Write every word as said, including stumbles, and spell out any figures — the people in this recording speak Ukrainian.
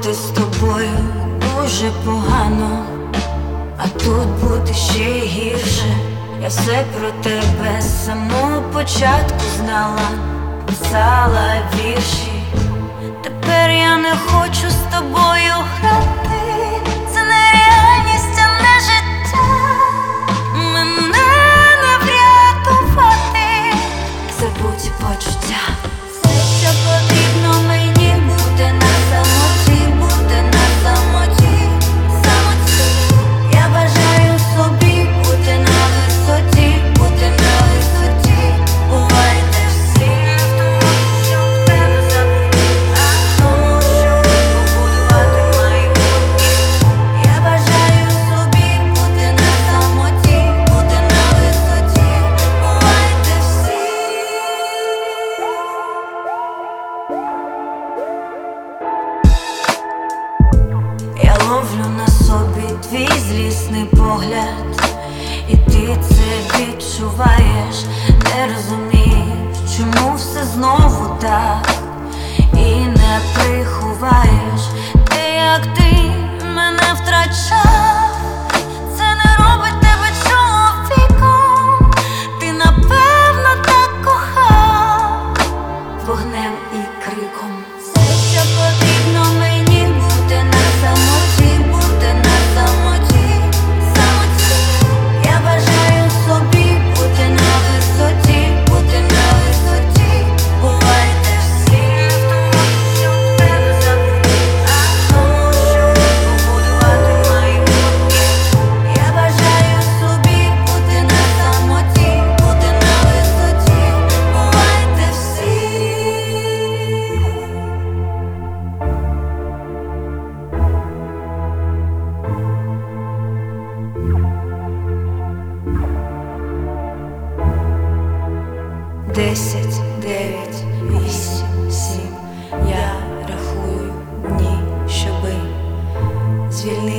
бути з тобою дуже погано, а тут бути ще гірше. Я все про тебе з самого початку знала, писала вірші. Тепер я не хочу з тобою грати. Це не реальність, а не життя. Мене не врятувати. Забудь почуття. Все, що потрібно мені, бути на самоті, бути на самоті, самоті. Я бажаю собі бути на висоті, бути на висоті. Бувайте всі, щоб тебе забути, а тому, щоб побудувати майбутнє. Я бажаю собі бути на самоті, бути на висоті. Бувайте всі. Я ловлю на собі твій злісний погляд, і ти це відчуваєш, не розумієш, чому все знову так, і не приховаєш. Ти як ти мене втрачав, це не робить тебе чоловіком. Ти напевно так кохав вогнем і криком. Все, що потрібно мені, бути на самоті, бути на самоті, самоті. Я бажаю собі бути на висоті, бути на висоті. Бувайте всі, щоб тебе забути, а тому, щоб побудувати майбутнє. Я бажаю собі бути на самоті, бути на висоті. Бувайте всі. Десять, дев'ять, вісім, сім. Я рахую дні, щоби звільнити